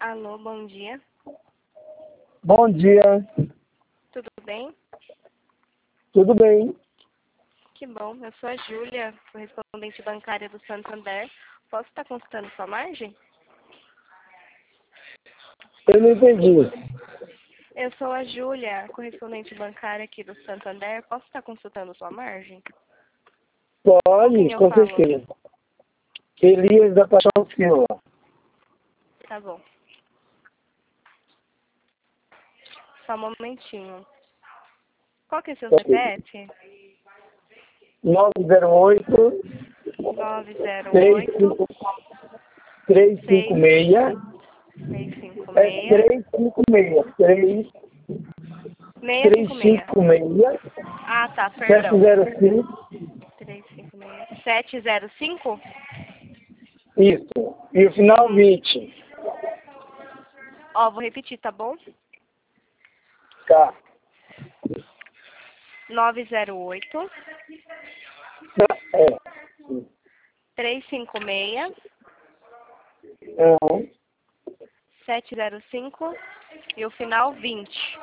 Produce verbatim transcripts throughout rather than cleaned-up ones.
Alô, bom dia. Bom dia, Tudo bem? tudo bem? Que bom. Eu sou a Júlia, correspondente bancária do Santander. Posso estar consultando sua margem? Eu não entendi. Eu sou a Júlia, correspondente bancária aqui do Santander. Posso estar consultando sua margem? Com Pode, quem eu com falo? certeza. Elias da Paixão Silva. Tá bom. Só um momentinho. Qual que é seu C P F? nove zero oito, nove zero três oito, cinco três cinco seis. seis cinco É seis, três cinco seis. três seis cinco seis. cinco seis. Ah, tá, sete perdão. zero cinco. três cinco seis. sete zero cinco? Isso. E o final Uhum. vinte. Ó, vou repetir, tá bom? Tá. nove zero oito, É. três cinco seis, Uhum. sete zero cinco e o final vinte.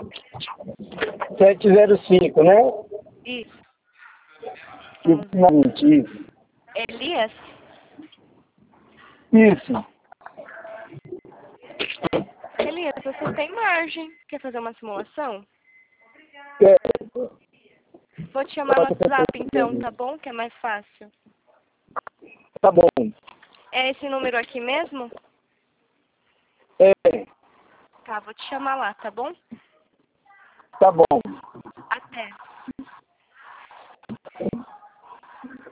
sete zero cinco, né? Isso. E o Vamos ver. final vinte. Isso. Elias? Isso. Elias, você tem margem. Quer fazer uma simulação? É. Vou te chamar no WhatsApp então, tá bom? Que é mais fácil. Tá bom. É esse número aqui mesmo? É. Tá, vou te chamar lá, tá bom? Tá bom. Até.